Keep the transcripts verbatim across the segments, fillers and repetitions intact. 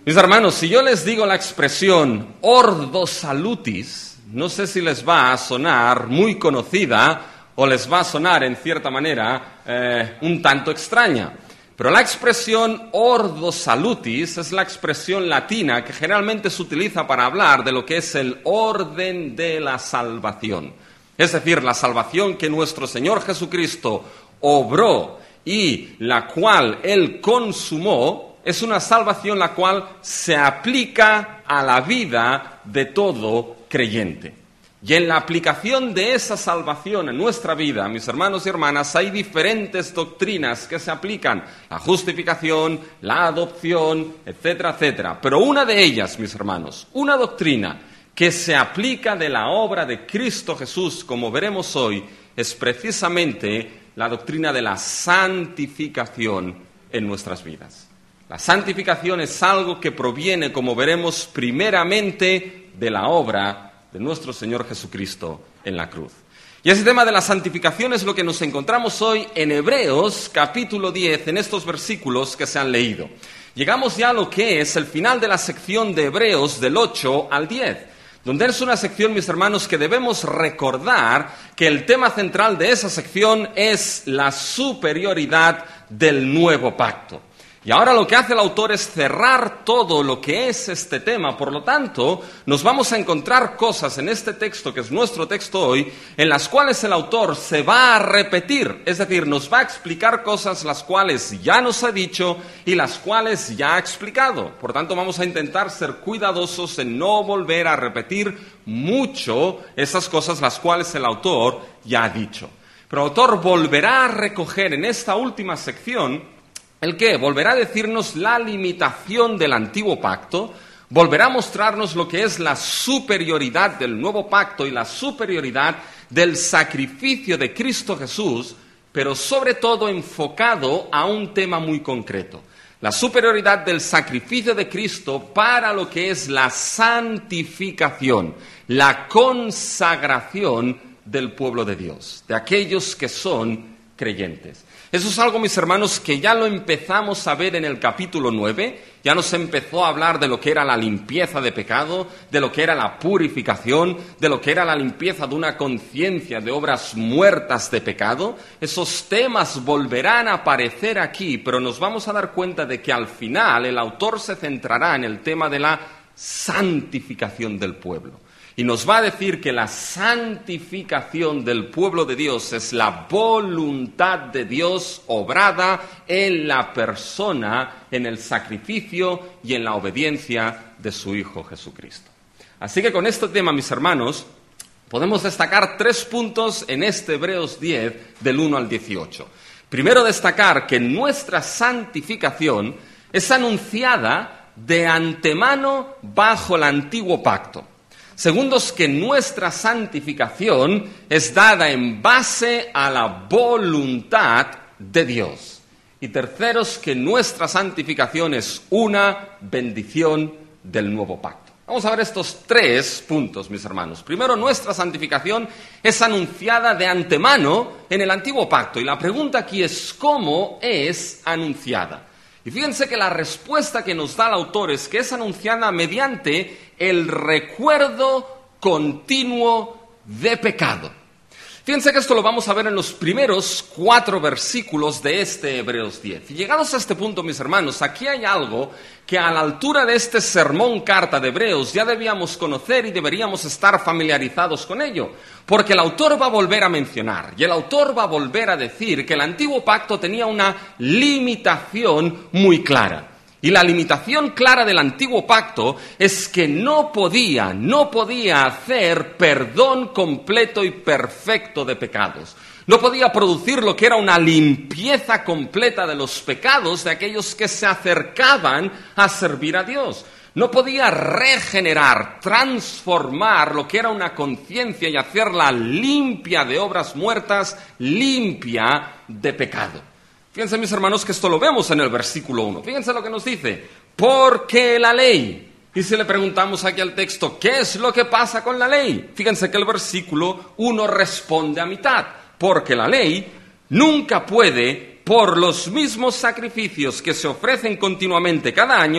Mis hermanos, si yo les digo la expresión ordo salutis, no sé si les va a sonar muy conocida o les va a sonar en cierta manera eh, un tanto extraña. Pero la expresión ordo salutis es la expresión latina que generalmente se utiliza para hablar de lo que es el orden de la salvación. Es decir, la salvación que nuestro Señor Jesucristo obró y la cual Él consumó, es una salvación la cual se aplica a la vida de todo creyente. Y en la aplicación de esa salvación en nuestra vida, mis hermanos y hermanas, hay diferentes doctrinas que se aplican. La justificación, la adopción, etcétera, etcétera. Pero una de ellas, mis hermanos, una doctrina que se aplica de la obra de Cristo Jesús, como veremos hoy, es precisamente la doctrina de la santificación en nuestras vidas. La santificación es algo que proviene, como veremos, primeramente de la obra de nuestro Señor Jesucristo en la cruz. Y ese tema de la santificación es lo que nos encontramos hoy en Hebreos capítulo diez, en estos versículos que se han leído. Llegamos ya a lo que es el final de la sección de Hebreos del ocho al diez, donde es una sección, mis hermanos, que debemos recordar que el tema central de esa sección es la superioridad del nuevo pacto. Y ahora lo que hace el autor es cerrar todo lo que es este tema. Por lo tanto, nos vamos a encontrar cosas en este texto, que es nuestro texto hoy, en las cuales el autor se va a repetir. Es decir, nos va a explicar cosas las cuales ya nos ha dicho y las cuales ya ha explicado. Por tanto, vamos a intentar ser cuidadosos en no volver a repetir mucho esas cosas las cuales el autor ya ha dicho. Pero el autor volverá a recoger en esta última sección ¿el qué? Volverá a decirnos la limitación del antiguo pacto, volverá a mostrarnos lo que es la superioridad del nuevo pacto y la superioridad del sacrificio de Cristo Jesús, pero sobre todo enfocado a un tema muy concreto. La superioridad del sacrificio de Cristo para lo que es la santificación, la consagración del pueblo de Dios, de aquellos que son creyentes. Eso es algo, mis hermanos, que ya lo empezamos a ver en el capítulo nueve, ya nos empezó a hablar de lo que era la limpieza de pecado, de lo que era la purificación, de lo que era la limpieza de una conciencia de obras muertas de pecado. Esos temas volverán a aparecer aquí, pero nos vamos a dar cuenta de que al final el autor se centrará en el tema de la santificación del pueblo. Y nos va a decir que la santificación del pueblo de Dios es la voluntad de Dios obrada en la persona, en el sacrificio y en la obediencia de su Hijo Jesucristo. Así que con este tema, mis hermanos, podemos destacar tres puntos en este Hebreos diez, del uno al dieciocho. Primero, destacar que nuestra santificación es anunciada de antemano bajo el antiguo pacto. Segundos, que nuestra santificación es dada en base a la voluntad de Dios. Y terceros, que nuestra santificación es una bendición del nuevo pacto. Vamos a ver estos tres puntos, mis hermanos. Primero, nuestra santificación es anunciada de antemano en el antiguo pacto. Y la pregunta aquí es, ¿cómo es anunciada? Y fíjense que la respuesta que nos da el autor es que es anunciada mediante el recuerdo continuo de pecado. Fíjense que esto lo vamos a ver en los primeros cuatro versículos de este Hebreos diez. Y llegados a este punto, mis hermanos, aquí hay algo que a la altura de este sermón carta de Hebreos ya debíamos conocer y deberíamos estar familiarizados con ello. Porque el autor va a volver a mencionar, y el autor va a volver a decir que el antiguo pacto tenía una limitación muy clara. Y la limitación clara del antiguo pacto es que no podía, no podía hacer perdón completo y perfecto de pecados. No podía producir lo que era una limpieza completa de los pecados de aquellos que se acercaban a servir a Dios. No podía regenerar, transformar lo que era una conciencia y hacerla limpia de obras muertas, limpia de pecado. Fíjense, mis hermanos, que esto lo vemos en el versículo uno. Fíjense lo que nos dice. Porque la ley. Y si le preguntamos aquí al texto, ¿qué es lo que pasa con la ley? Fíjense que el versículo uno responde a mitad. Porque la ley nunca puede, por los mismos sacrificios que se ofrecen continuamente cada año,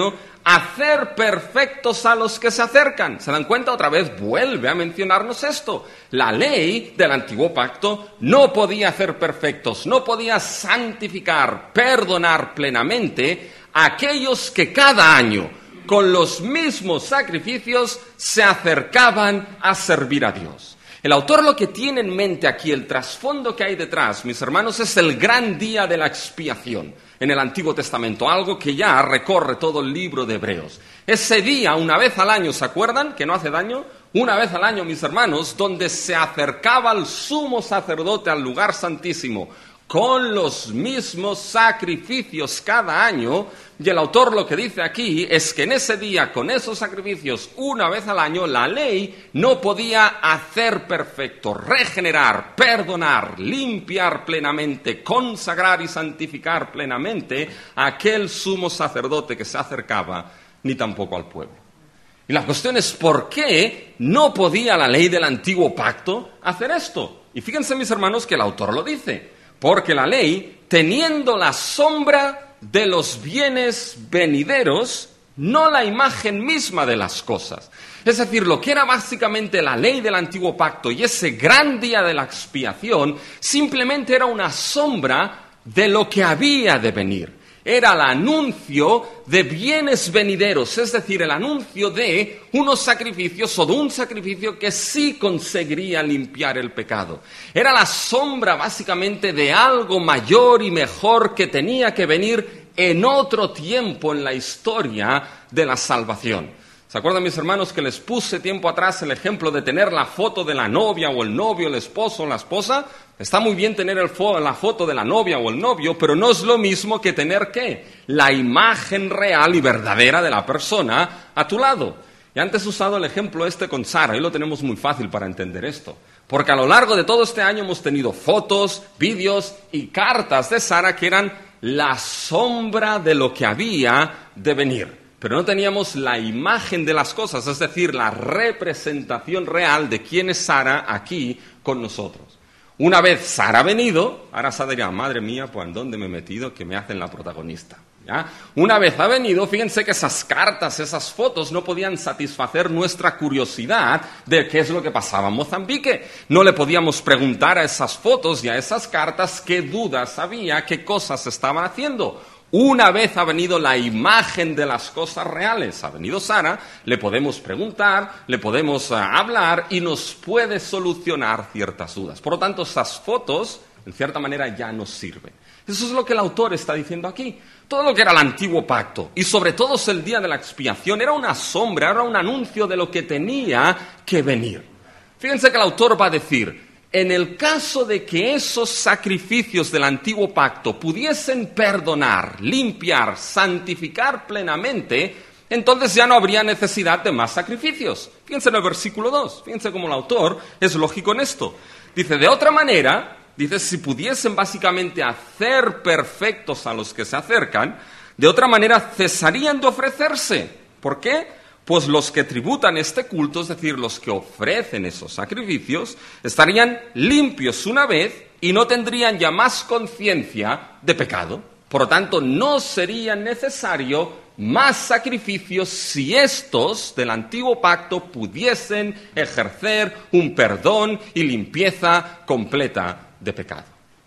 hacer perfectos a los que se acercan. ¿Se dan cuenta? Otra vez vuelve a mencionarnos esto. La ley del antiguo pacto no podía hacer perfectos, no podía santificar, perdonar plenamente a aquellos que cada año, con los mismos sacrificios, se acercaban a servir a Dios. El autor lo que tiene en mente aquí, el trasfondo que hay detrás, mis hermanos, es el gran día de la expiación en el Antiguo Testamento, algo que ya recorre todo el libro de Hebreos. Ese día, una vez al año, ¿se acuerdan? Que no hace daño. Una vez al año, mis hermanos, donde se acercaba el sumo sacerdote al lugar santísimo con los mismos sacrificios cada año, y el autor lo que dice aquí es que en ese día, con esos sacrificios, una vez al año, la ley no podía hacer perfecto, regenerar, perdonar, limpiar plenamente, consagrar y santificar plenamente a aquel sumo sacerdote que se acercaba, ni tampoco al pueblo. Y la cuestión es, ¿por qué no podía la ley del antiguo pacto hacer esto? Y fíjense, mis hermanos, que el autor lo dice. Porque la ley, teniendo la sombra de los bienes venideros, no la imagen misma de las cosas. Es decir, lo que era básicamente la ley del antiguo pacto y ese gran día de la expiación, simplemente era una sombra de lo que había de venir. Era el anuncio de bienes venideros, es decir, el anuncio de unos sacrificios o de un sacrificio que sí conseguiría limpiar el pecado. Era la sombra básicamente de algo mayor y mejor que tenía que venir en otro tiempo en la historia de la salvación. ¿Se acuerdan, mis hermanos, que les puse tiempo atrás el ejemplo de tener la foto de la novia o el novio, el esposo o la esposa? Está muy bien tener el fo- la foto de la novia o el novio, pero no es lo mismo que tener, ¿qué? La imagen real y verdadera de la persona a tu lado. Y antes he usado el ejemplo este con Sara, y lo tenemos muy fácil para entender esto. Porque a lo largo de todo este año hemos tenido fotos, vídeos y cartas de Sara que eran la sombra de lo que había de venir. Pero no teníamos la imagen de las cosas, es decir, la representación real de quién es Sara aquí con nosotros. Una vez Sara ha venido, ahora Sara dirá, madre mía, pues ¿en dónde me he metido que me hacen la protagonista? ¿Ya? Una vez ha venido, fíjense que esas cartas, esas fotos no podían satisfacer nuestra curiosidad de qué es lo que pasaba en Mozambique. No le podíamos preguntar a esas fotos y a esas cartas qué dudas había, qué cosas estaban haciendo. Una vez ha venido la imagen de las cosas reales, ha venido Sara, le podemos preguntar, le podemos uh, hablar y nos puede solucionar ciertas dudas. Por lo tanto, esas fotos, en cierta manera, ya nos sirven. Eso es lo que el autor está diciendo aquí. Todo lo que era el antiguo pacto, y sobre todo es el día de la expiación, era una sombra, era un anuncio de lo que tenía que venir. Fíjense que el autor va a decir, en el caso de que esos sacrificios del antiguo pacto pudiesen perdonar, limpiar, santificar plenamente, entonces ya no habría necesidad de más sacrificios. Fíjense en el versículo dos, fíjense cómo el autor es lógico en esto. Dice, de otra manera, dice, si pudiesen básicamente hacer perfectos a los que se acercan, de otra manera cesarían de ofrecerse. ¿Por qué? Pues los que tributan este culto, es decir, los que ofrecen esos sacrificios, estarían limpios una vez y no tendrían ya más conciencia de pecado. Por lo tanto, no sería necesario más sacrificios si estos del antiguo pacto pudiesen ejercer un perdón y limpieza completa de pecado.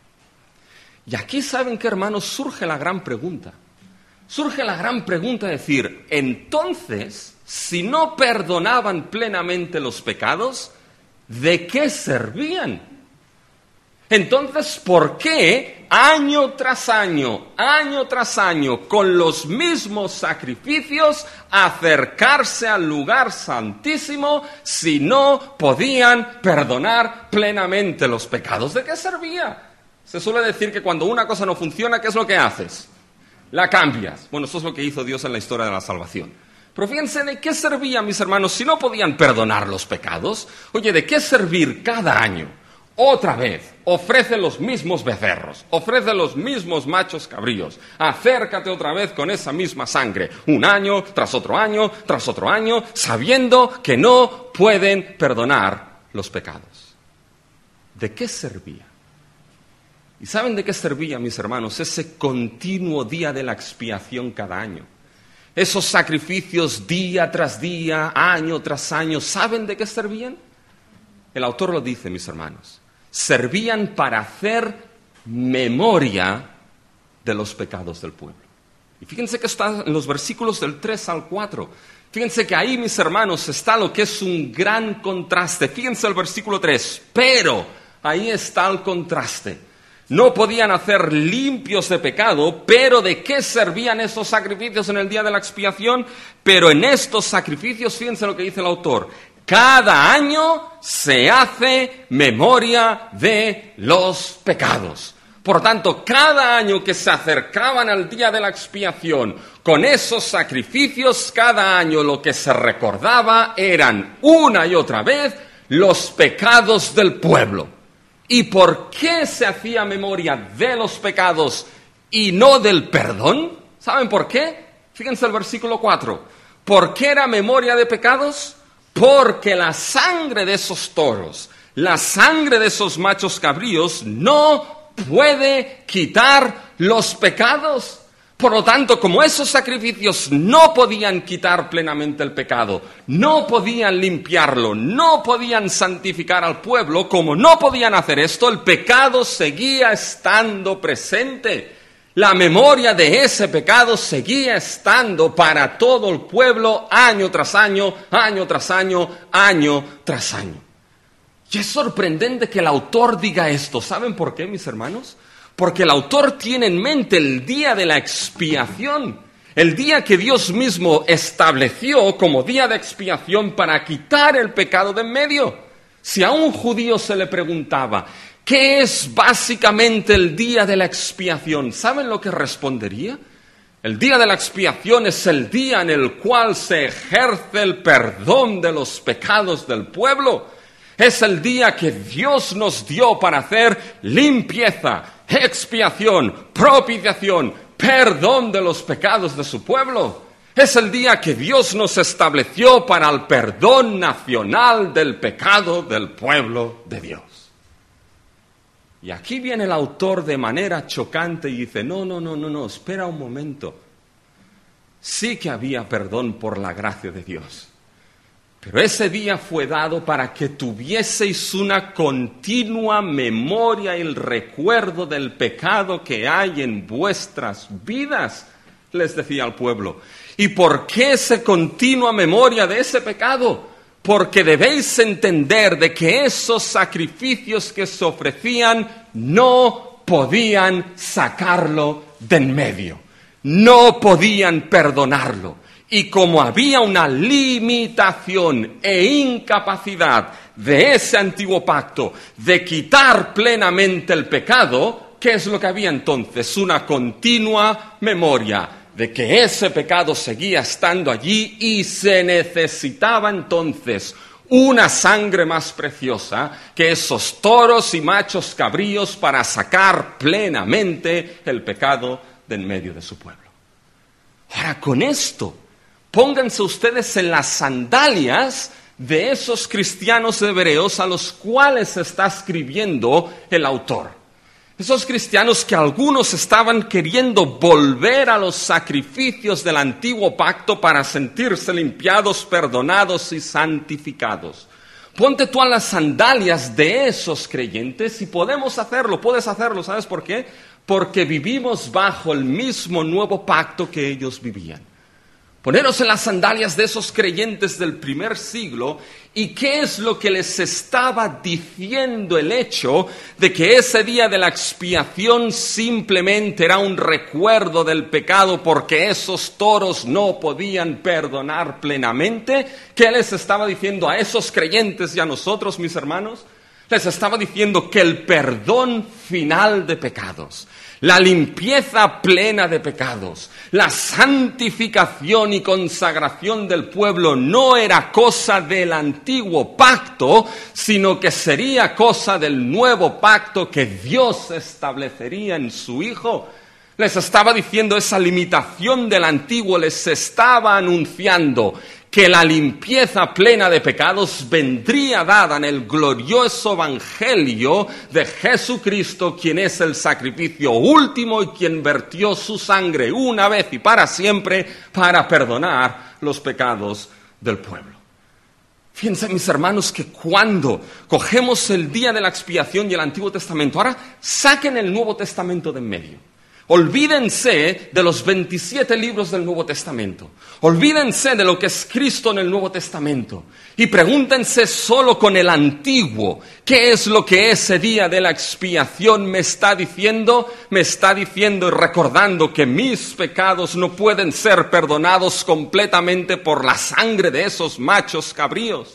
Y aquí, ¿saben qué, hermanos? Surge la gran pregunta. Surge la gran pregunta de decir, entonces, si no perdonaban plenamente los pecados, ¿de qué servían? Entonces, ¿por qué año tras año, año tras año, con los mismos sacrificios, acercarse al lugar santísimo si no podían perdonar plenamente los pecados? ¿De qué servía? Se suele decir que cuando una cosa no funciona, ¿qué es lo que haces? La cambias. Bueno, eso es lo que hizo Dios en la historia de la salvación. Pero fíjense, ¿de qué servía, mis hermanos, si no podían perdonar los pecados? Oye, ¿de qué servir cada año? Otra vez, ofrece los mismos becerros, ofrece los mismos machos cabríos, acércate otra vez con esa misma sangre, un año tras otro año, tras otro año, sabiendo que no pueden perdonar los pecados. ¿De qué servía? ¿Y saben de qué servía, mis hermanos, ese continuo día de la expiación cada año? Esos sacrificios día tras día, año tras año, ¿saben de qué servían? El autor lo dice, mis hermanos. Servían para hacer memoria de los pecados del pueblo. Y fíjense que está en los versículos del tres al cuatro. Fíjense que ahí, mis hermanos, está lo que es un gran contraste. Fíjense el versículo tres. Pero ahí está el contraste. No podían hacer limpios de pecado, pero ¿de qué servían esos sacrificios en el día de la expiación? Pero en estos sacrificios, fíjense lo que dice el autor, cada año se hace memoria de los pecados. Por tanto, cada año que se acercaban al día de la expiación, con esos sacrificios, cada año lo que se recordaba eran una y otra vez los pecados del pueblo. ¿Y por qué se hacía memoria de los pecados y no del perdón? ¿Saben por qué? Fíjense el versículo cuatro. ¿Por qué era memoria de pecados? Porque la sangre de esos toros, la sangre de esos machos cabríos no puede quitar los pecados. Por lo tanto, como esos sacrificios no podían quitar plenamente el pecado, no podían limpiarlo, no podían santificar al pueblo, como no podían hacer esto, el pecado seguía estando presente. La memoria de ese pecado seguía estando para todo el pueblo año tras año, año tras año, año tras año. Y es sorprendente que el autor diga esto. ¿Saben por qué, mis hermanos? Porque el autor tiene en mente el día de la expiación, el día que Dios mismo estableció como día de expiación para quitar el pecado de en medio. Si a un judío se le preguntaba, ¿qué es básicamente el día de la expiación? ¿Saben lo que respondería? El día de la expiación es el día en el cual se ejerce el perdón de los pecados del pueblo. Es el día que Dios nos dio para hacer limpieza, expiación, propiciación, perdón de los pecados de su pueblo. Es el día que Dios nos estableció para el perdón nacional del pecado del pueblo de Dios. Y aquí viene el autor de manera chocante y dice, no, no, no, no, no, espera un momento. Sí que había perdón por la gracia de Dios. Pero ese día fue dado para que tuvieseis una continua memoria y el recuerdo del pecado que hay en vuestras vidas, les decía al pueblo. ¿Y por qué esa continua memoria de ese pecado? Porque debéis entender de que esos sacrificios que se ofrecían no podían sacarlo de en medio, no podían perdonarlo. Y como había una limitación e incapacidad de ese antiguo pacto de quitar plenamente el pecado, ¿qué es lo que había entonces? Una continua memoria de que ese pecado seguía estando allí y se necesitaba entonces una sangre más preciosa que esos toros y machos cabríos para sacar plenamente el pecado de en medio de su pueblo. Ahora, con esto, pónganse ustedes en las sandalias de esos cristianos hebreos a los cuales está escribiendo el autor. Esos cristianos que algunos estaban queriendo volver a los sacrificios del antiguo pacto para sentirse limpiados, perdonados y santificados. Ponte tú a las sandalias de esos creyentes y podemos hacerlo, puedes hacerlo, ¿sabes por qué? Porque vivimos bajo el mismo nuevo pacto que ellos vivían. Poneros en las sandalias de esos creyentes del primer siglo, ¿y qué es lo que les estaba diciendo el hecho de que ese día de la expiación simplemente era un recuerdo del pecado porque esos toros no podían perdonar plenamente? ¿Qué les estaba diciendo a esos creyentes y a nosotros, mis hermanos? Les estaba diciendo que el perdón final de pecados, la limpieza plena de pecados, la santificación y consagración del pueblo no era cosa del antiguo pacto, sino que sería cosa del nuevo pacto que Dios establecería en su Hijo. Les estaba diciendo esa limitación del antiguo, les estaba anunciando que la limpieza plena de pecados vendría dada en el glorioso evangelio de Jesucristo, quien es el sacrificio último y quien vertió su sangre una vez y para siempre para perdonar los pecados del pueblo. Fíjense, mis hermanos, que cuando cogemos el día de la expiación y el Antiguo Testamento, ahora saquen el Nuevo Testamento de en medio. Olvídense de los veintisiete libros del Nuevo Testamento. Olvídense de lo que es Cristo en el Nuevo Testamento. Y pregúntense solo con el Antiguo, ¿qué es lo que ese día de la expiación me está diciendo? Me está diciendo y recordando que mis pecados no pueden ser perdonados completamente por la sangre de esos machos cabríos.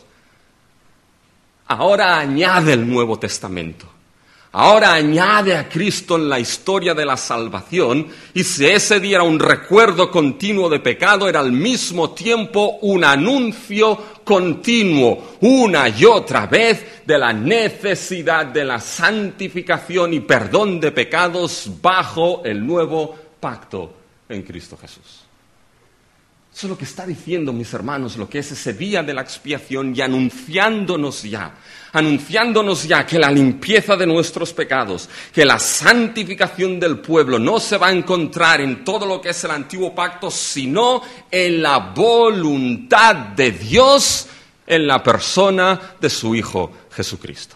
Ahora añade el Nuevo Testamento. Ahora añade a Cristo en la historia de la salvación, y si ese día era un recuerdo continuo de pecado, era al mismo tiempo un anuncio continuo, una y otra vez, de la necesidad de la santificación y perdón de pecados bajo el nuevo pacto en Cristo Jesús. Eso es lo que está diciendo, mis hermanos, lo que es ese día de la expiación y anunciándonos ya, anunciándonos ya que la limpieza de nuestros pecados, que la santificación del pueblo no se va a encontrar en todo lo que es el antiguo pacto, sino en la voluntad de Dios en la persona de su Hijo Jesucristo.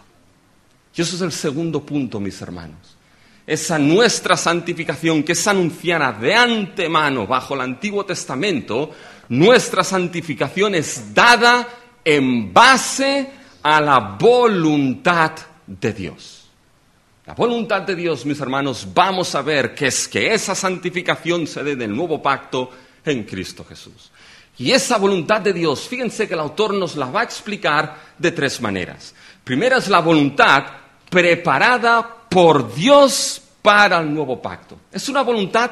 Y eso es el segundo punto, mis hermanos. Esa nuestra santificación que es anunciada de antemano bajo el Antiguo Testamento, nuestra santificación es dada en base a la voluntad de Dios. La voluntad de Dios, mis hermanos, vamos a ver que es que esa santificación se dé del nuevo pacto en Cristo Jesús. Y esa voluntad de Dios, fíjense que el autor nos la va a explicar de tres maneras. Primera es la voluntad preparada por Dios para el nuevo pacto. Es una voluntad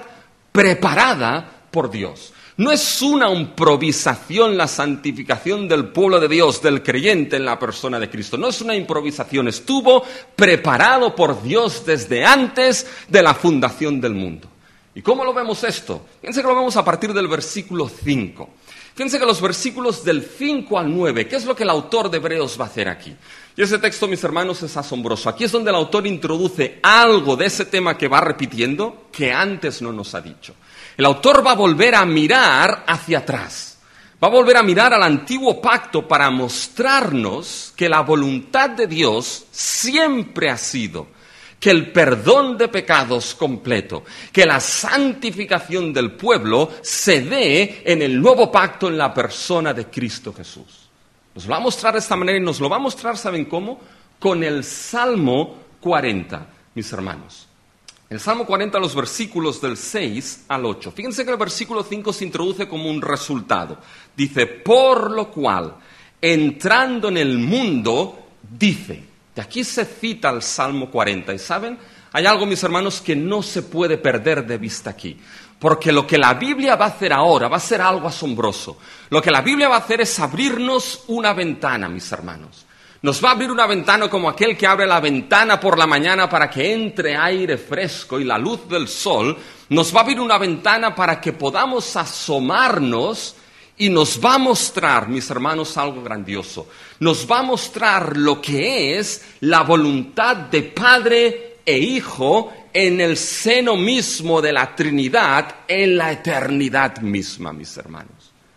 preparada por Dios. No es una improvisación la santificación del pueblo de Dios, del creyente en la persona de Cristo. No es una improvisación, estuvo preparado por Dios desde antes de la fundación del mundo. ¿Y cómo lo vemos esto? Fíjense que lo vemos a partir del versículo cinco. Fíjense que los versículos del cinco al nueve, ¿qué es lo que el autor de Hebreos va a hacer aquí? Y ese texto, mis hermanos, es asombroso. Aquí es donde el autor introduce algo de ese tema que va repitiendo, que antes no nos ha dicho. El autor va a volver a mirar hacia atrás. Va a volver a mirar al antiguo pacto para mostrarnos que la voluntad de Dios siempre ha sido que el perdón de pecados completo, que la santificación del pueblo se dé en el nuevo pacto en la persona de Cristo Jesús. Nos lo va a mostrar de esta manera y nos lo va a mostrar, ¿saben cómo? Con el Salmo cuarenta, mis hermanos. El Salmo cuarenta, los versículos del seis al ocho. Fíjense que el versículo cinco se introduce como un resultado. Dice, por lo cual, entrando en el mundo, dice. Y aquí se cita el Salmo cuarenta. ¿Y saben? Hay algo, mis hermanos, que no se puede perder de vista aquí. Porque lo que la Biblia va a hacer ahora va a ser algo asombroso. Lo que la Biblia va a hacer es abrirnos una ventana, mis hermanos. Nos va a abrir una ventana como aquel que abre la ventana por la mañana para que entre aire fresco y la luz del sol. Nos va a abrir una ventana para que podamos asomarnos y nos va a mostrar, mis hermanos, algo grandioso. Nos va a mostrar lo que es la voluntad de Padre e Hijo en el seno mismo de la Trinidad, en la eternidad misma, mis hermanos.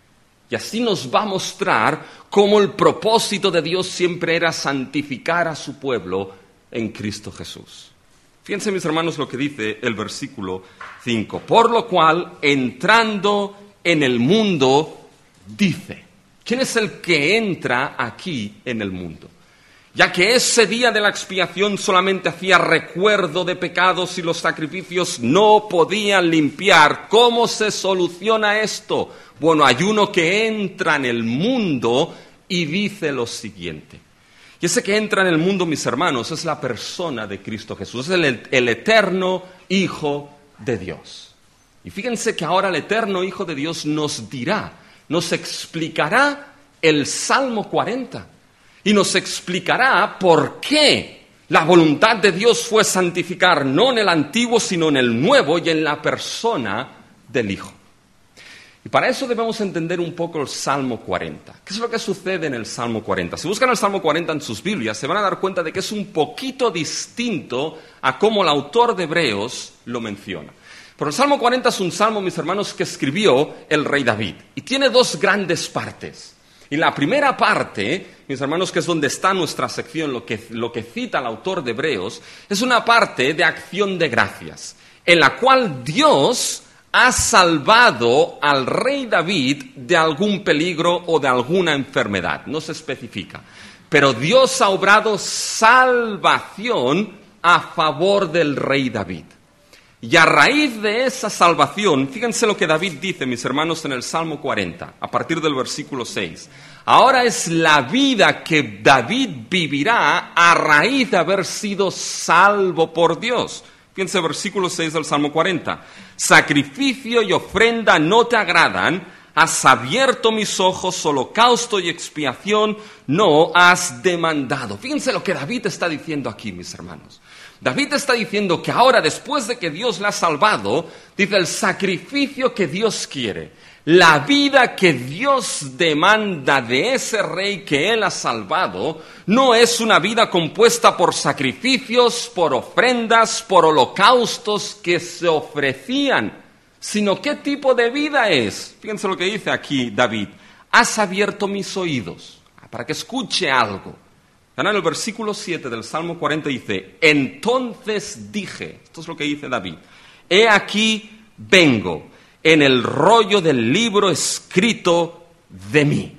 Y así nos va a mostrar cómo el propósito de Dios siempre era santificar a su pueblo en Cristo Jesús. Fíjense, mis hermanos, lo que dice el versículo cinco. Por lo cual, entrando en el mundo, dice. ¿Quién es el que entra aquí en el mundo? Ya que ese día de la expiación solamente hacía recuerdo de pecados y los sacrificios no podían limpiar. ¿Cómo se soluciona esto? Bueno, hay uno que entra en el mundo y dice lo siguiente. Y ese que entra en el mundo, mis hermanos, es la persona de Cristo Jesús, es el, el eterno Hijo de Dios. Y fíjense que ahora el eterno Hijo de Dios nos dirá, nos explicará el Salmo cuarenta. Y nos explicará por qué la voluntad de Dios fue santificar no en el antiguo, sino en el nuevo y en la persona del Hijo. Y para eso debemos entender un poco el Salmo cuarenta. ¿Qué es lo que sucede en el Salmo cuarenta? Si buscan el Salmo cuarenta en sus Biblias, se van a dar cuenta de que es un poquito distinto a cómo el autor de Hebreos lo menciona. Pero el Salmo cuarenta es un salmo, mis hermanos, que escribió el rey David. Y tiene dos grandes partes. Y la primera parte, mis hermanos, que es donde está nuestra sección, lo que, lo que cita el autor de Hebreos, es una parte de acción de gracias, en la cual Dios ha salvado al rey David de algún peligro o de alguna enfermedad. No se especifica. Pero Dios ha obrado salvación a favor del rey David. Y a raíz de esa salvación, fíjense lo que David dice, mis hermanos, en el Salmo cuarenta, a partir del versículo seis. Ahora es la vida que David vivirá a raíz de haber sido salvo por Dios. Fíjense, versículo seis del Salmo cuarenta. Sacrificio y ofrenda no te agradan, has abierto mis ojos, holocausto y expiación no has demandado. Fíjense lo que David está diciendo aquí, mis hermanos. David está diciendo que ahora, después de que Dios le ha salvado, dice el sacrificio que Dios quiere, la vida que Dios demanda de ese rey que Él ha salvado, no es una vida compuesta por sacrificios, por ofrendas, por holocaustos que se ofrecían, sino qué tipo de vida es. Fíjense lo que dice aquí David. Has abierto mis oídos para que escuche algo. En el versículo siete del Salmo cuarenta dice, entonces dije, esto es lo que dice David, he aquí vengo en el rollo del libro escrito de mí.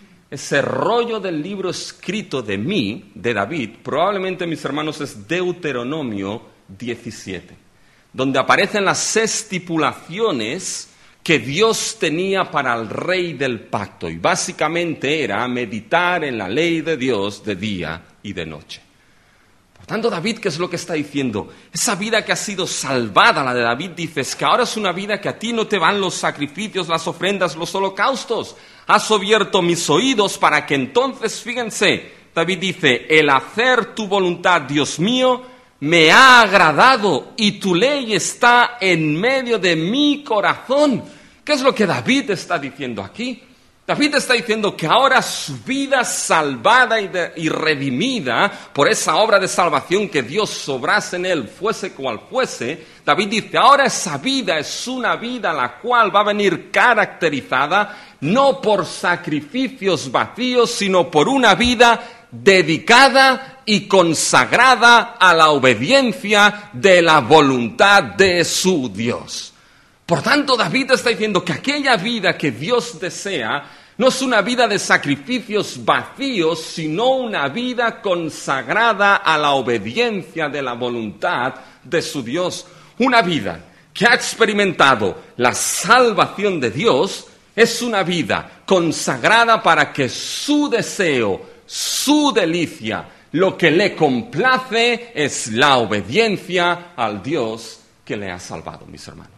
Ese rollo del libro escrito de mí, de David, probablemente, mis hermanos, es Deuteronomio diecisiete, donde aparecen las estipulaciones que Dios tenía para el rey del pacto, y básicamente era meditar en la ley de Dios de día y de noche. Por tanto, David, ¿qué es lo que está diciendo? Esa vida que ha sido salvada, la de David, dice, es que ahora es una vida que a ti no te van los sacrificios, las ofrendas, los holocaustos. Has abierto mis oídos para que entonces, fíjense, David dice, el hacer tu voluntad, Dios mío, me ha agradado y tu ley está en medio de mi corazón. ¿Qué es lo que David está diciendo aquí? David está diciendo que ahora su vida salvada y, de, y redimida por esa obra de salvación que Dios obrase en él, fuese cual fuese, David dice, ahora esa vida es una vida la cual va a venir caracterizada no por sacrificios vacíos, sino por una vida dedicada y consagrada a la obediencia de la voluntad de su Dios. Por tanto, David está diciendo que aquella vida que Dios desea no es una vida de sacrificios vacíos, sino una vida consagrada a la obediencia de la voluntad de su Dios. Una vida que ha experimentado la salvación de Dios es una vida consagrada para que su deseo, su delicia, lo que le complace es la obediencia al Dios que le ha salvado, mis hermanos.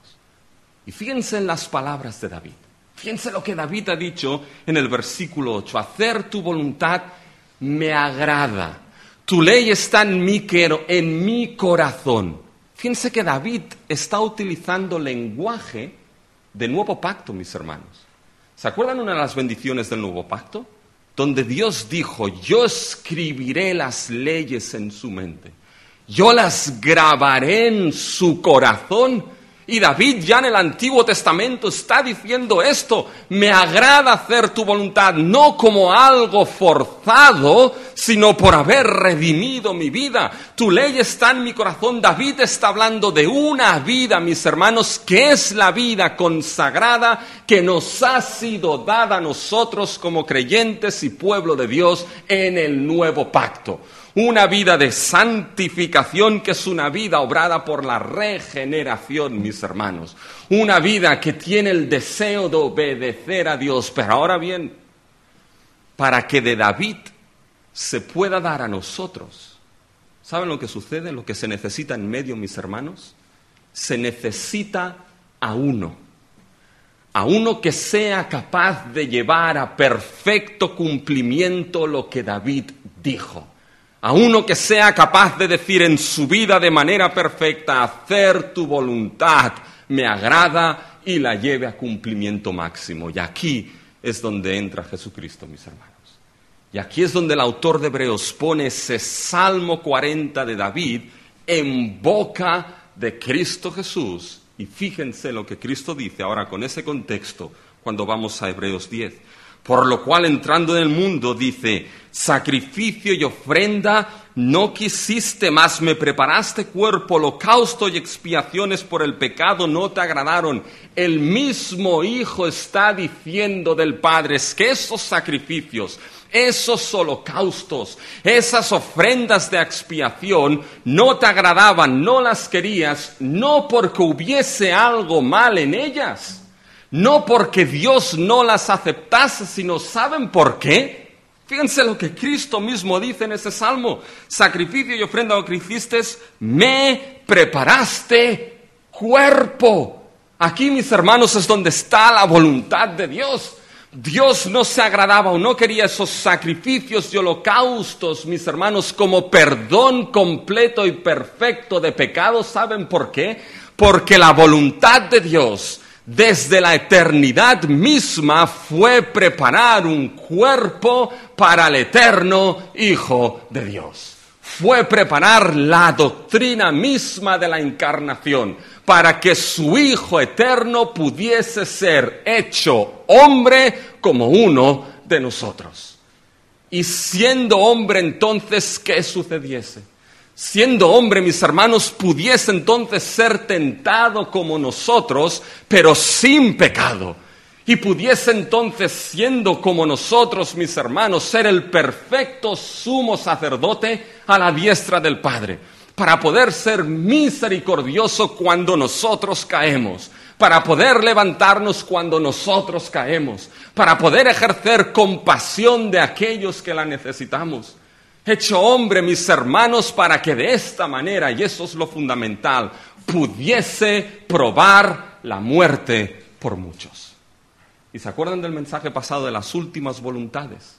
Y fíjense en las palabras de David. Fíjense lo que David ha dicho en el versículo ocho. Hacer tu voluntad me agrada. Tu ley está en mi, en mi corazón. Fíjense que David está utilizando lenguaje del nuevo pacto, mis hermanos. ¿Se acuerdan una de las bendiciones del nuevo pacto? Donde Dios dijo, yo escribiré las leyes en su mente. Yo las grabaré en su corazón. Y David ya en el Antiguo Testamento está diciendo esto, me agrada hacer tu voluntad, no como algo forzado, sino por haber redimido mi vida. Tu ley está en mi corazón. David está hablando de una vida, mis hermanos, que es la vida consagrada que nos ha sido dada a nosotros como creyentes y pueblo de Dios en el nuevo pacto. Una vida de santificación que es una vida obrada por la regeneración, mis hermanos. Una vida que tiene el deseo de obedecer a Dios. Pero ahora bien, para que de David se pueda dar a nosotros, ¿saben lo que sucede? Lo que se necesita en medio, mis hermanos. Se necesita a uno. A uno que sea capaz de llevar a perfecto cumplimiento lo que David dijo. A uno que sea capaz de decir en su vida de manera perfecta, hacer tu voluntad me agrada y la lleve a cumplimiento máximo. Y aquí es donde entra Jesucristo, mis hermanos. Y aquí es donde el autor de Hebreos pone ese Salmo cuarenta de David en boca de Cristo Jesús. Y fíjense lo que Cristo dice ahora con ese contexto cuando vamos a Hebreos diez. Por lo cual, entrando en el mundo, dice, sacrificio y ofrenda no quisiste, mas me preparaste cuerpo, holocausto y expiaciones por el pecado no te agradaron. El mismo Hijo está diciendo del Padre, es que esos sacrificios, esos holocaustos, esas ofrendas de expiación no te agradaban, no las querías, no porque hubiese algo mal en ellas. No porque Dios no las aceptase, sino ¿saben por qué? Fíjense lo que Cristo mismo dice en ese salmo. Sacrificio y ofrenda que hiciste, me preparaste cuerpo. Aquí, mis hermanos, es donde está la voluntad de Dios. Dios no se agradaba o no quería esos sacrificios y holocaustos, mis hermanos, como perdón completo y perfecto de pecados. ¿Saben por qué? Porque la voluntad de Dios desde la eternidad misma fue preparar un cuerpo para el eterno Hijo de Dios. Fue preparar la doctrina misma de la encarnación para que su Hijo eterno pudiese ser hecho hombre como uno de nosotros. Y siendo hombre entonces, ¿qué sucediese? Siendo hombre, mis hermanos, pudiese entonces ser tentado como nosotros, pero sin pecado. Y pudiese entonces, siendo como nosotros, mis hermanos, ser el perfecto sumo sacerdote a la diestra del Padre, para poder ser misericordioso cuando nosotros caemos, para poder levantarnos cuando nosotros caemos, para poder ejercer compasión de aquellos que la necesitamos. Hecho hombre, mis hermanos, para que de esta manera, y eso es lo fundamental, pudiese probar la muerte por muchos. ¿Y se acuerdan del mensaje pasado de las últimas voluntades?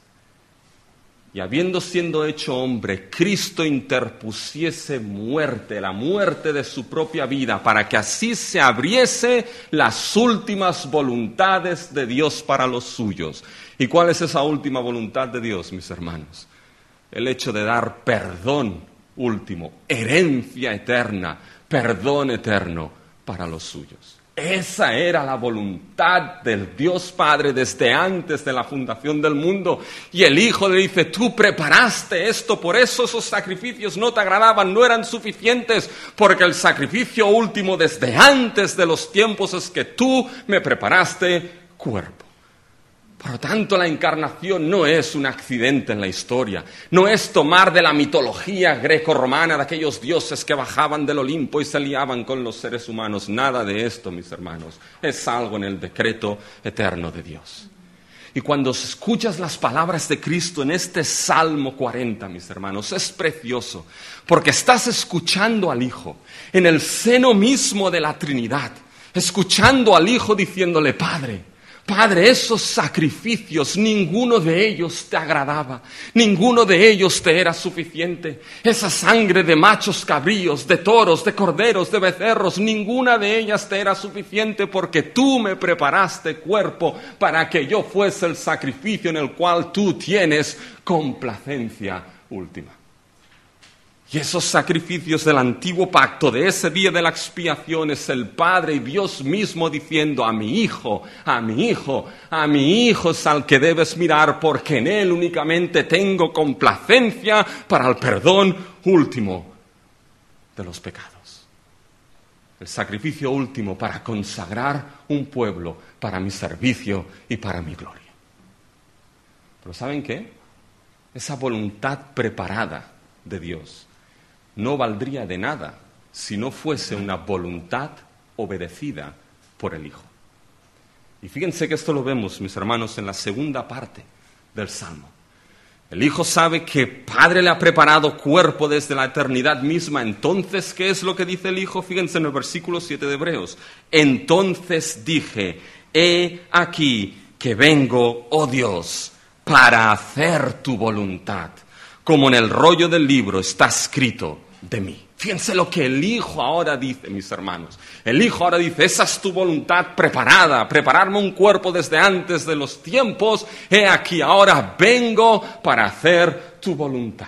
Y habiendo siendo hecho hombre, Cristo interpusiese muerte, la muerte de su propia vida, para que así se abriese las últimas voluntades de Dios para los suyos. ¿Y cuál es esa última voluntad de Dios, mis hermanos? El hecho de dar perdón último, herencia eterna, perdón eterno para los suyos. Esa era la voluntad del Dios Padre desde antes de la fundación del mundo. Y el Hijo le dice, tú preparaste esto, por eso esos sacrificios no te agradaban, no eran suficientes, porque el sacrificio último desde antes de los tiempos es que tú me preparaste cuerpo. Por lo tanto, la encarnación no es un accidente en la historia, no es tomar de la mitología greco-romana de aquellos dioses que bajaban del Olimpo y se liaban con los seres humanos. Nada de esto, mis hermanos, es algo en el decreto eterno de Dios. Y cuando escuchas las palabras de Cristo en este Salmo cuarenta, mis hermanos, es precioso, porque estás escuchando al Hijo en el seno mismo de la Trinidad, escuchando al Hijo diciéndole, Padre, Padre, esos sacrificios, ninguno de ellos te agradaba, ninguno de ellos te era suficiente. Esa sangre de machos cabríos, de toros, de corderos, de becerros, ninguna de ellas te era suficiente porque tú me preparaste cuerpo para que yo fuese el sacrificio en el cual tú tienes complacencia última. Y esos sacrificios del antiguo pacto, de ese día de la expiación, es el Padre y Dios mismo diciendo a mi Hijo, a mi Hijo, a mi Hijo es al que debes mirar, porque en Él únicamente tengo complacencia para el perdón último de los pecados. El sacrificio último para consagrar un pueblo para mi servicio y para mi gloria. Pero ¿saben qué? Esa voluntad preparada de Dios no valdría de nada si no fuese una voluntad obedecida por el Hijo. Y fíjense que esto lo vemos, mis hermanos, en la segunda parte del Salmo. El Hijo sabe que Padre le ha preparado cuerpo desde la eternidad misma. Entonces, ¿qué es lo que dice el Hijo? Fíjense en el versículo siete de Hebreos. Entonces dije, he aquí que vengo, oh Dios, para hacer tu voluntad. Como en el rollo del libro está escrito, de mí. Fíjense lo que el Hijo ahora dice, mis hermanos. El Hijo ahora dice, esa es tu voluntad preparada, prepararme un cuerpo desde antes de los tiempos. He aquí, ahora vengo para hacer tu voluntad.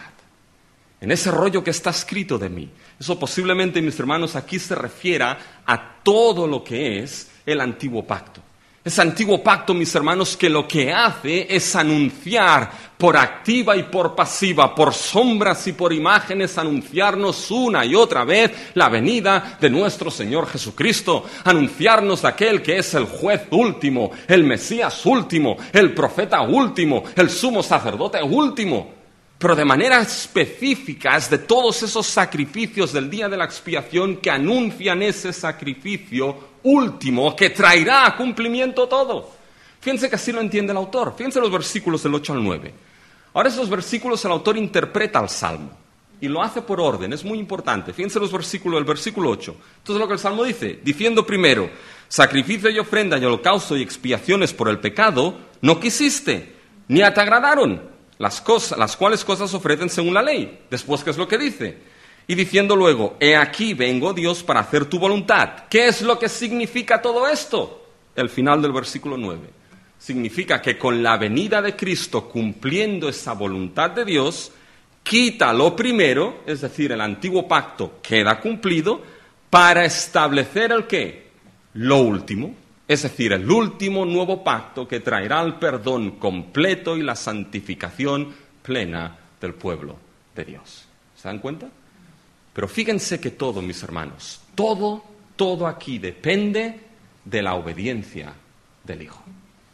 En ese rollo que está escrito de mí. Eso posiblemente, mis hermanos, aquí se refiera a todo lo que es el antiguo pacto. Ese antiguo pacto, mis hermanos, que lo que hace es anunciar por activa y por pasiva, por sombras y por imágenes, anunciarnos una y otra vez la venida de nuestro Señor Jesucristo, anunciarnos de aquel que es el juez último, el Mesías último, el profeta último, el sumo sacerdote último. Pero de manera específica es de todos esos sacrificios del día de la expiación que anuncian ese sacrificio último que traerá a cumplimiento todo. Fíjense que así lo entiende el autor. Fíjense los versículos del ocho al nueve. Ahora esos versículos el autor interpreta el Salmo y lo hace por orden, es muy importante. Fíjense los versículos, el versículo ocho. Entonces lo que el Salmo dice, diciendo primero, sacrificio y ofrenda y holocausto y expiaciones por el pecado, no quisiste, ni te agradaron. Las, cosas, las cuales cosas ofrecen según la ley. Después, ¿qué es lo que dice? Y diciendo luego, he aquí vengo, Dios, para hacer tu voluntad. ¿Qué es lo que significa todo esto? El final del versículo nueve. Significa que con la venida de Cristo, cumpliendo esa voluntad de Dios, quita lo primero, es decir, el antiguo pacto queda cumplido, para establecer el ¿qué? Lo último. Es decir, el último nuevo pacto que traerá el perdón completo y la santificación plena del pueblo de Dios. ¿Se dan cuenta? Pero fíjense que todo, mis hermanos, todo, todo aquí depende de la obediencia del Hijo.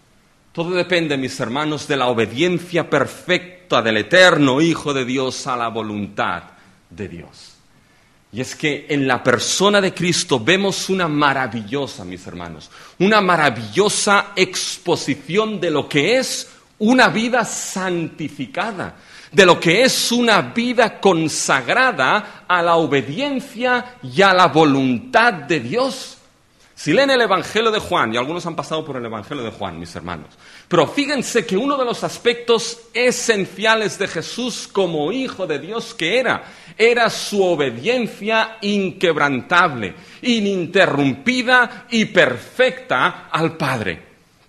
Todo depende, mis hermanos, de la obediencia perfecta del eterno Hijo de Dios a la voluntad de Dios. Y es que en la persona de Cristo vemos una maravillosa, mis hermanos, una maravillosa exposición de lo que es una vida santificada, de lo que es una vida consagrada a la obediencia y a la voluntad de Dios. Si leen el Evangelio de Juan, y algunos han pasado por el Evangelio de Juan, mis hermanos, pero fíjense que uno de los aspectos esenciales de Jesús como Hijo de Dios que era, era su obediencia inquebrantable, ininterrumpida y perfecta al Padre.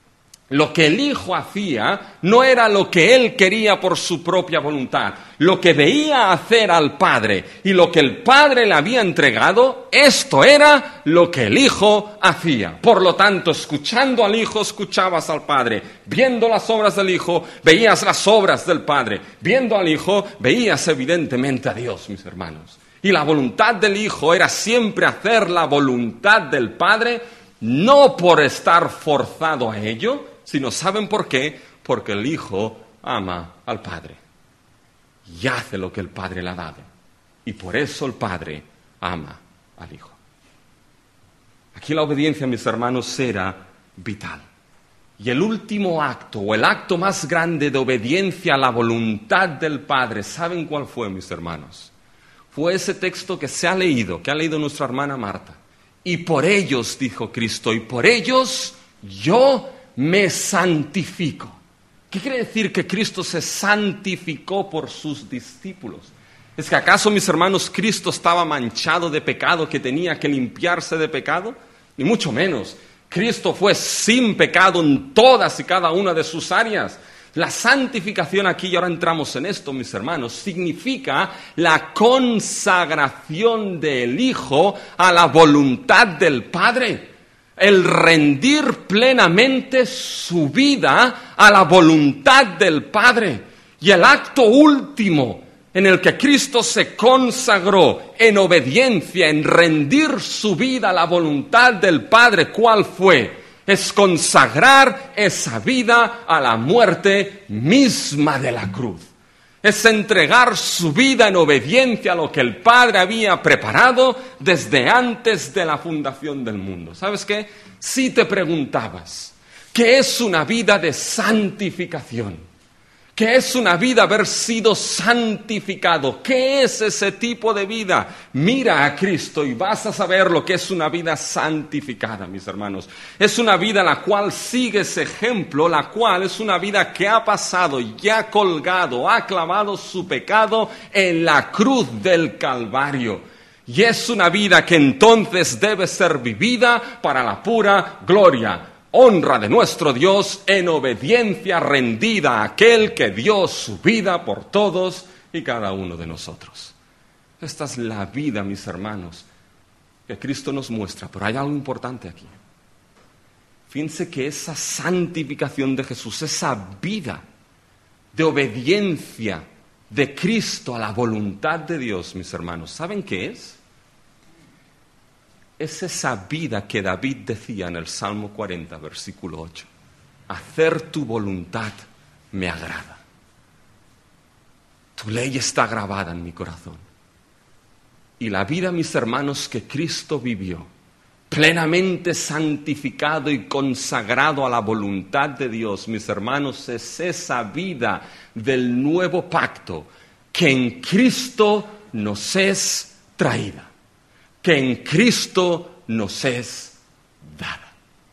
Lo que el Hijo hacía no era lo que Él quería por su propia voluntad. Lo que veía hacer al Padre y lo que el Padre le había entregado, esto era lo que el Hijo hacía. Por lo tanto, escuchando al Hijo, escuchabas al Padre. Viendo las obras del Hijo, veías las obras del Padre. Viendo al Hijo, veías evidentemente a Dios, mis hermanos. Y la voluntad del Hijo era siempre hacer la voluntad del Padre, no por estar forzado a ello, sino ¿saben por qué? Porque el Hijo ama al Padre y hace lo que el Padre le ha dado. Y por eso el Padre ama al Hijo. Aquí la obediencia, mis hermanos, era vital. Y el último acto, o el acto más grande de obediencia a la voluntad del Padre, ¿saben cuál fue, mis hermanos? Fue ese texto que se ha leído, que ha leído nuestra hermana Marta. Y por ellos, dijo Cristo, y por ellos yo me santifico. ¿Qué quiere decir que Cristo se santificó por sus discípulos? ¿Es que acaso, mis hermanos, Cristo estaba manchado de pecado, que tenía que limpiarse de pecado? Ni mucho menos. Cristo fue sin pecado en todas y cada una de sus áreas. La santificación aquí, y ahora entramos en esto, mis hermanos, significa la consagración del Hijo a la voluntad del Padre. El rendir plenamente su vida a la voluntad del Padre. Y el acto último en el que Cristo se consagró en obediencia, en rendir su vida a la voluntad del Padre, ¿cuál fue? Es consagrar esa vida a la muerte misma de la cruz. Es entregar su vida en obediencia a lo que el Padre había preparado desde antes de la fundación del mundo. ¿Sabes qué? Si te preguntabas, ¿qué es una vida de santificación? ¿Qué es una vida haber sido santificado? ¿Qué es ese tipo de vida? Mira a Cristo y vas a saber lo que es una vida santificada, mis hermanos. Es una vida la cual sigue ese ejemplo, la cual es una vida que ha pasado y ha colgado, ha clavado su pecado en la cruz del Calvario. Y es una vida que entonces debe ser vivida para la pura gloria, honra de nuestro Dios, en obediencia rendida a aquel que dio su vida por todos y cada uno de nosotros. Esta es la vida, mis hermanos, que Cristo nos muestra. Pero hay algo importante aquí. Fíjense que esa santificación de Jesús, esa vida de obediencia de Cristo a la voluntad de Dios, mis hermanos, ¿saben qué es? Es esa vida que David decía en el Salmo cuarenta, versículo ocho. Hacer tu voluntad me agrada. Tu ley está grabada en mi corazón. Y la vida, mis hermanos, que Cristo vivió, plenamente santificado y consagrado a la voluntad de Dios, mis hermanos, es esa vida del nuevo pacto que en Cristo nos es traída, que en Cristo nos es dada.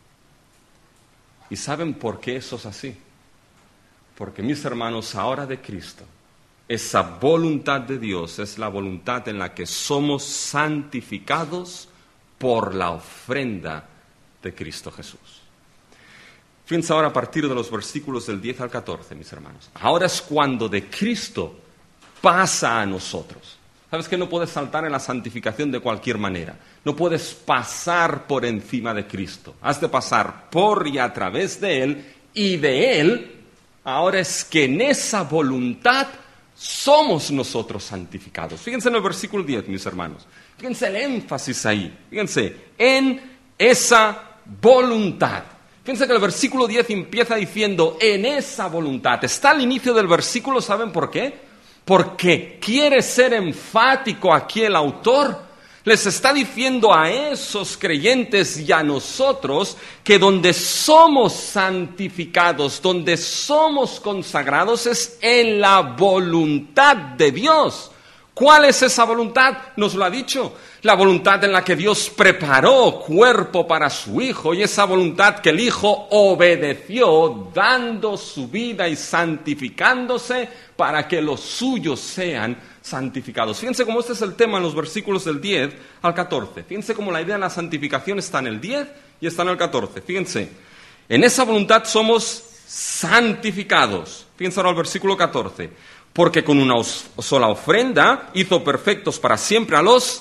¿Y saben por qué eso es así? Porque, mis hermanos, ahora de Cristo, esa voluntad de Dios es la voluntad en la que somos santificados por la ofrenda de Cristo Jesús. Fíjense ahora a partir de los versículos del diez al catorce, mis hermanos. Ahora es cuando de Cristo pasa a nosotros. ¿Sabes que no puedes saltar en la santificación de cualquier manera? No puedes pasar por encima de Cristo. Has de pasar por y a través de Él, y de Él, ahora es que en esa voluntad somos nosotros santificados. Fíjense en el versículo diez, mis hermanos. Fíjense el énfasis ahí. Fíjense, en esa voluntad. Fíjense que el versículo diez empieza diciendo, en esa voluntad. Está al inicio del versículo, ¿saben por qué? Porque quiere ser enfático aquí el autor. Les está diciendo a esos creyentes y a nosotros que donde somos santificados, donde somos consagrados es en la voluntad de Dios. ¿Cuál es esa voluntad? Nos lo ha dicho. La voluntad en la que Dios preparó cuerpo para su Hijo, y esa voluntad que el Hijo obedeció, dando su vida y santificándose para que los suyos sean santificados. Fíjense cómo este es el tema en los versículos del diez al catorce. Fíjense cómo la idea de la santificación está en el diez y está en el catorce. Fíjense, en esa voluntad somos santificados. Fíjense ahora el versículo catorce. Porque con una sola ofrenda hizo perfectos para siempre a los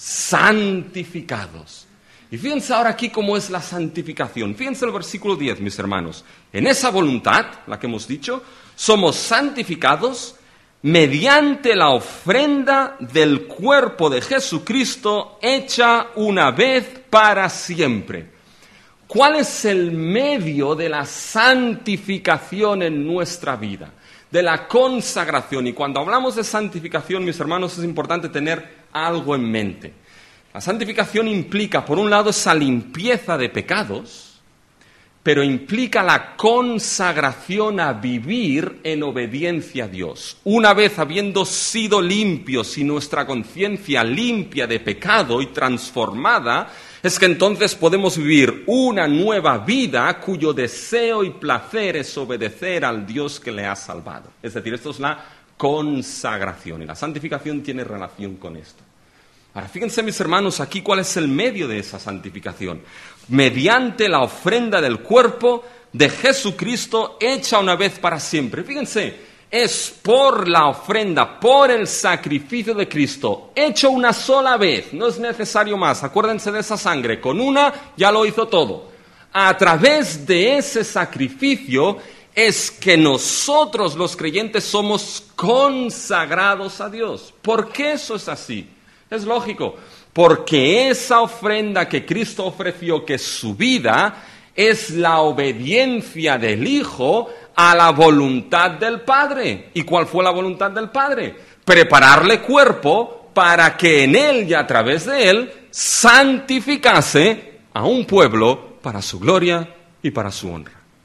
santificados. Y fíjense ahora aquí cómo es la santificación. Fíjense el versículo diez, mis hermanos. En esa voluntad, la que hemos dicho, somos santificados mediante la ofrenda del cuerpo de Jesucristo hecha una vez para siempre. ¿Cuál es el medio de la santificación en nuestra vida? De la consagración. Y cuando hablamos de santificación, mis hermanos, es importante tener algo en mente. La santificación implica, por un lado, esa limpieza de pecados, pero implica la consagración a vivir en obediencia a Dios. Una vez habiendo sido limpios y nuestra conciencia limpia de pecado y transformada, es que entonces podemos vivir una nueva vida cuyo deseo y placer es obedecer al Dios que le ha salvado. Es decir, esto es la consagración, y la santificación tiene relación con esto. Ahora, fíjense, mis hermanos, aquí cuál es el medio de esa santificación. Mediante la ofrenda del cuerpo de Jesucristo hecha una vez para siempre. Fíjense, es por la ofrenda, por el sacrificio de Cristo, hecho una sola vez, no es necesario más. Acuérdense de esa sangre, con una ya lo hizo todo. A través de ese sacrificio es que nosotros los creyentes somos consagrados a Dios. ¿Por qué eso es así? Es lógico, porque esa ofrenda que Cristo ofreció, que es su vida, es la obediencia del Hijo a la voluntad del Padre. ¿Y cuál fue la voluntad del Padre? Prepararle cuerpo para que en él y a través de él santificase a un pueblo para su gloria y para su honra.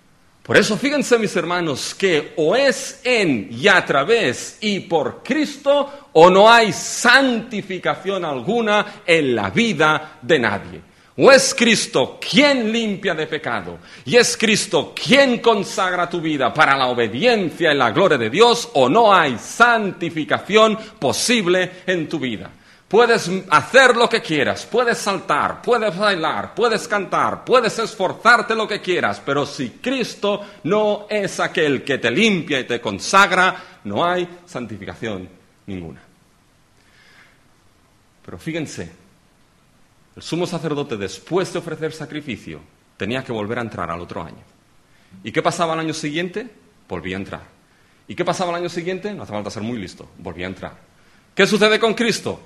Por eso, fíjense, mis hermanos, que o es en y a través y por Cristo, o no hay santificación alguna en la vida de nadie. O es Cristo quien limpia de pecado, y es Cristo quien consagra tu vida para la obediencia y la gloria de Dios, o no hay santificación posible en tu vida. Puedes hacer lo que quieras, puedes saltar, puedes bailar, puedes cantar, puedes esforzarte lo que quieras, pero si Cristo no es aquel que te limpia y te consagra, no hay santificación ninguna. Pero fíjense, el sumo sacerdote, después de ofrecer sacrificio, tenía que volver a entrar al otro año. ¿Y qué pasaba al año siguiente? Volvía a entrar. ¿Y qué pasaba al año siguiente? No hace falta ser muy listo, volvía a entrar. ¿Qué sucede con Cristo?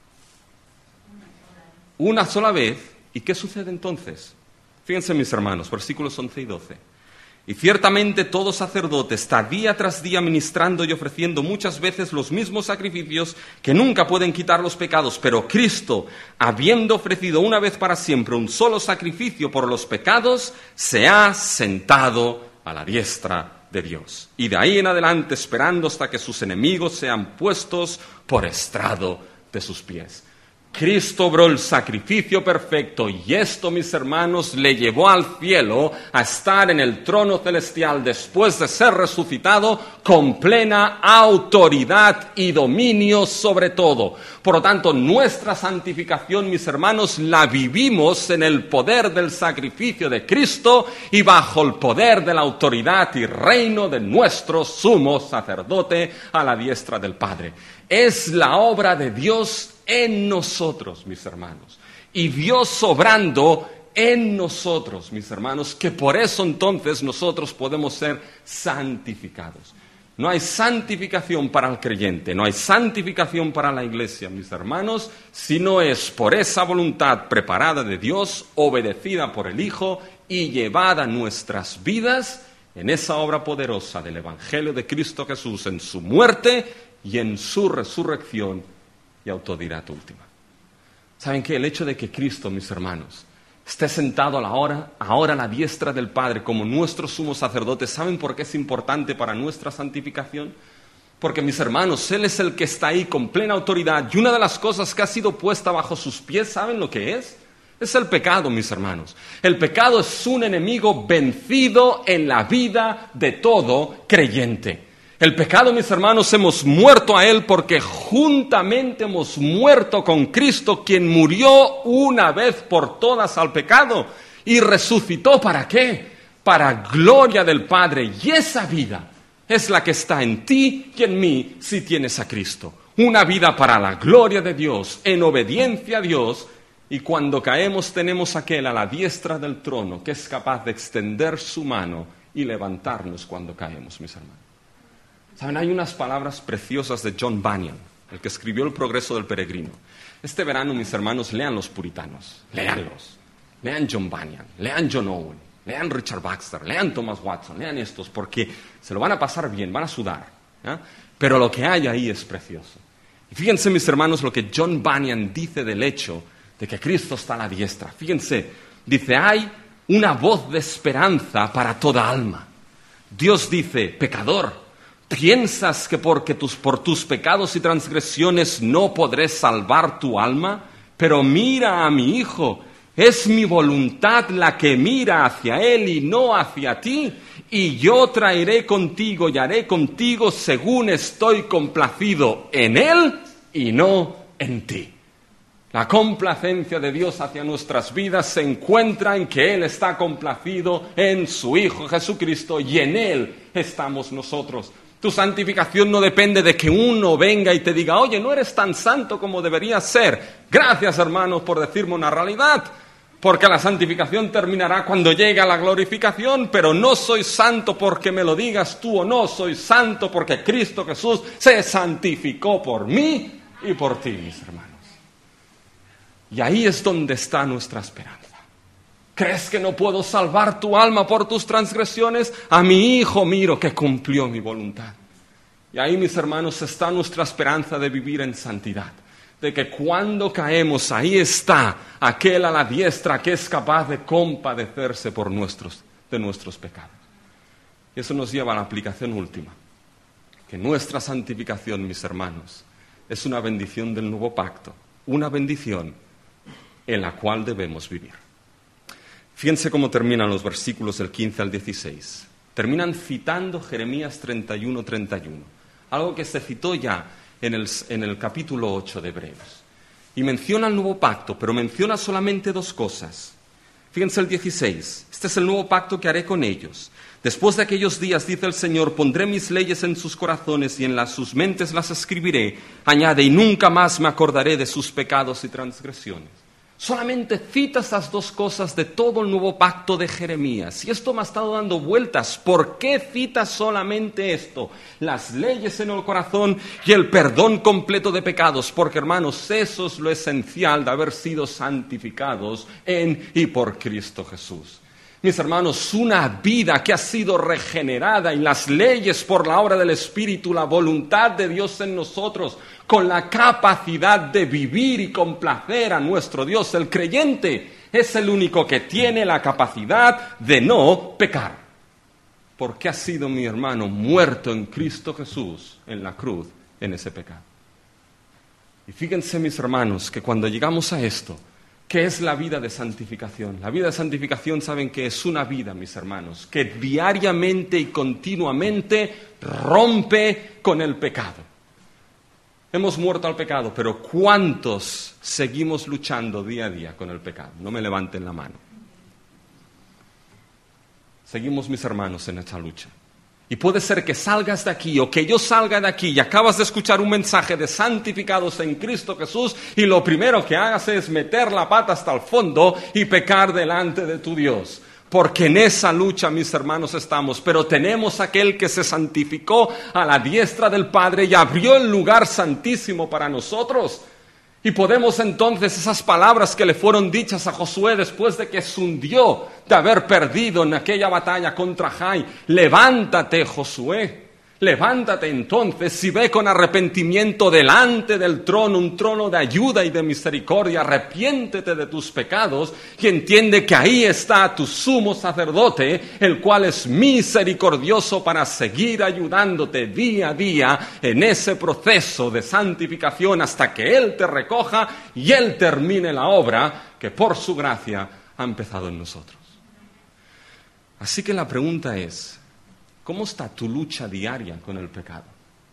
Una sola vez. ¿Y qué sucede entonces? Fíjense, mis hermanos, versículos once y doce. Y ciertamente todo sacerdote está día tras día ministrando y ofreciendo muchas veces los mismos sacrificios que nunca pueden quitar los pecados, pero Cristo, habiendo ofrecido una vez para siempre un solo sacrificio por los pecados, se ha sentado a la diestra de Dios. Y de ahí en adelante esperando hasta que sus enemigos sean puestos por estrado de sus pies. Cristo obró el sacrificio perfecto y esto, mis hermanos, le llevó al cielo a estar en el trono celestial después de ser resucitado con plena autoridad y dominio sobre todo. Por lo tanto, nuestra santificación, mis hermanos, la vivimos en el poder del sacrificio de Cristo y bajo el poder de la autoridad y reino de nuestro sumo sacerdote a la diestra del Padre. Es la obra de Dios en nosotros, mis hermanos, y Dios obrando en nosotros, mis hermanos, que por eso entonces nosotros podemos ser santificados. No hay santificación para el creyente, no hay santificación para la iglesia, mis hermanos, si no es por esa voluntad preparada de Dios, obedecida por el Hijo y llevada a nuestras vidas en esa obra poderosa del Evangelio de Cristo Jesús, en su muerte y en su resurrección y autoridad última. ¿Saben qué? El hecho de que Cristo, mis hermanos, esté sentado a la hora, ahora a la diestra del Padre como nuestro sumo sacerdote, ¿saben por qué es importante para nuestra santificación? Porque, mis hermanos, Él es el que está ahí con plena autoridad y una de las cosas que ha sido puesta bajo sus pies, ¿saben lo que es? Es el pecado, mis hermanos. El pecado es un enemigo vencido en la vida de todo creyente. El pecado, mis hermanos, hemos muerto a él porque juntamente hemos muerto con Cristo, quien murió una vez por todas al pecado y resucitó. ¿Para qué? Para gloria del Padre. Y esa vida es la que está en ti y en mí si tienes a Cristo. Una vida para la gloria de Dios, en obediencia a Dios. Y cuando caemos tenemos aquel a la diestra del trono que es capaz de extender su mano y levantarnos cuando caemos, mis hermanos. ¿Saben? Hay unas palabras preciosas de John Bunyan, el que escribió El progreso del peregrino. Este verano, mis hermanos, lean Los Puritanos, leanlos. Lean John Bunyan, lean John Owen, lean Richard Baxter, lean Thomas Watson, lean estos, porque se lo van a pasar bien, van a sudar. ¿eh? Pero lo que hay ahí es precioso. Y fíjense, mis hermanos, lo que John Bunyan dice del hecho de que Cristo está a la diestra. Fíjense, dice, hay una voz de esperanza para toda alma. Dios dice, pecador, ¿piensas que porque tus, por tus pecados y transgresiones no podré salvar tu alma? Pero mira a mi Hijo, es mi voluntad la que mira hacia Él y no hacia ti. Y yo traeré contigo y haré contigo según estoy complacido en Él y no en ti. La complacencia de Dios hacia nuestras vidas se encuentra en que Él está complacido en su Hijo Jesucristo y en Él estamos nosotros. Tu santificación no depende de que uno venga y te diga, oye, no eres tan santo como deberías ser. Gracias, hermanos, por decirme una realidad, porque la santificación terminará cuando llegue a la glorificación, pero no soy santo porque me lo digas tú o no, soy santo porque Cristo Jesús se santificó por mí y por ti, mis hermanos. Y ahí es donde está nuestra esperanza. ¿Crees que no puedo salvar tu alma por tus transgresiones? A mi Hijo miro que cumplió mi voluntad. Y ahí, mis hermanos, está nuestra esperanza de vivir en santidad. De que cuando caemos, ahí está aquel a la diestra que es capaz de compadecerse por nuestros, de nuestros pecados. Y eso nos lleva a la aplicación última, que nuestra santificación, mis hermanos, es una bendición del nuevo pacto, una bendición en la cual debemos vivir. Fíjense cómo terminan los versículos del quince al dieciséis. Terminan citando Jeremías treinta y uno, treinta y uno, algo que se citó ya en el, en el capítulo ocho de Hebreos. Y menciona el nuevo pacto, pero menciona solamente dos cosas. Fíjense el dieciséis. Este es el nuevo pacto que haré con ellos. Después de aquellos días, dice el Señor, pondré mis leyes en sus corazones y en las, sus mentes las escribiré. Añade, y nunca más me acordaré de sus pecados y transgresiones. Solamente cita estas dos cosas de todo el nuevo pacto de Jeremías. Y esto me ha estado dando vueltas. ¿Por qué cita solamente esto? Las leyes en el corazón y el perdón completo de pecados. Porque, hermanos, eso es lo esencial de haber sido santificados en y por Cristo Jesús. Mis hermanos, una vida que ha sido regenerada y las leyes por la obra del Espíritu, la voluntad de Dios en nosotros, con la capacidad de vivir y complacer a nuestro Dios. El creyente es el único que tiene la capacidad de no pecar. Porque ha sido, mi hermano, muerto en Cristo Jesús en la cruz en ese pecado. Y fíjense, mis hermanos, que cuando llegamos a esto, ¿qué es la vida de santificación? La vida de santificación, ¿saben qué es? Una vida, mis hermanos, que diariamente y continuamente rompe con el pecado. Hemos muerto al pecado, pero ¿cuántos seguimos luchando día a día con el pecado? No me levanten la mano. Seguimos, mis hermanos, en esta lucha. Y puede ser que salgas de aquí o que yo salga de aquí y acabas de escuchar un mensaje de santificados en Cristo Jesús y lo primero que hagas es meter la pata hasta el fondo y pecar delante de tu Dios. Porque en esa lucha, mis hermanos, estamos. Pero tenemos aquel que se santificó a la diestra del Padre y abrió el lugar santísimo para nosotros. Y podemos entonces, esas palabras que le fueron dichas a Josué después de que se hundió de haber perdido en aquella batalla contra Jai: levántate, Josué, levántate entonces y ve con arrepentimiento delante del trono, un trono de ayuda y de misericordia. Arrepiéntete de tus pecados y entiende que ahí está tu sumo sacerdote, el cual es misericordioso para seguir ayudándote día a día en ese proceso de santificación hasta que Él te recoja y Él termine la obra que por su gracia ha empezado en nosotros. Así que la pregunta es: ¿cómo está tu lucha diaria con el pecado?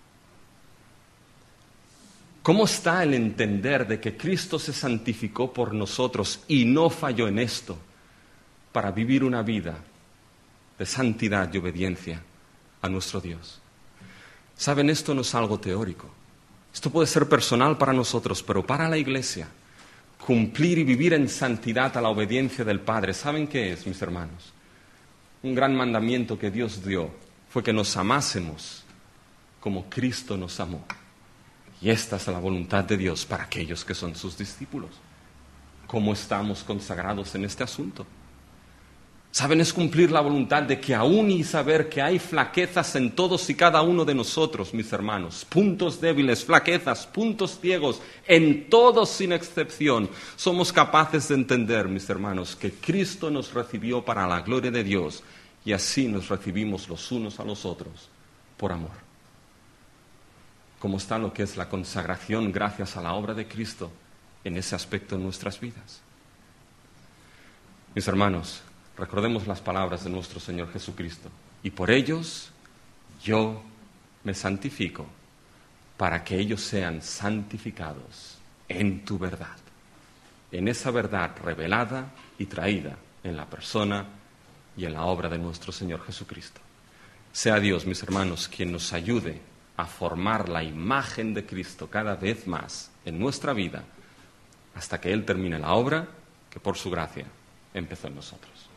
¿Cómo está el entender de que Cristo se santificó por nosotros y no falló en esto para vivir una vida de santidad y obediencia a nuestro Dios? Saben, esto no es algo teórico. Esto puede ser personal para nosotros, pero para la Iglesia, cumplir y vivir en santidad a la obediencia del Padre, ¿saben qué es, mis hermanos? Un gran mandamiento que Dios dio fue que nos amásemos como Cristo nos amó. Y esta es la voluntad de Dios para aquellos que son sus discípulos. ¿Cómo estamos consagrados en este asunto? ¿Saben? Es cumplir la voluntad de que aún y saber que hay flaquezas en todos y cada uno de nosotros, mis hermanos, puntos débiles, flaquezas, puntos ciegos, en todos sin excepción, somos capaces de entender, mis hermanos, que Cristo nos recibió para la gloria de Dios y así nos recibimos los unos a los otros por amor. ¿Cómo está lo que es la consagración gracias a la obra de Cristo en ese aspecto en nuestras vidas? Mis hermanos, recordemos las palabras de nuestro Señor Jesucristo: y por ellos yo me santifico, para que ellos sean santificados en tu verdad, en esa verdad revelada y traída en la persona y en la obra de nuestro Señor Jesucristo. Sea Dios, mis hermanos, quien nos ayude a formar la imagen de Cristo cada vez más en nuestra vida, hasta que Él termine la obra que por su gracia empezó en nosotros.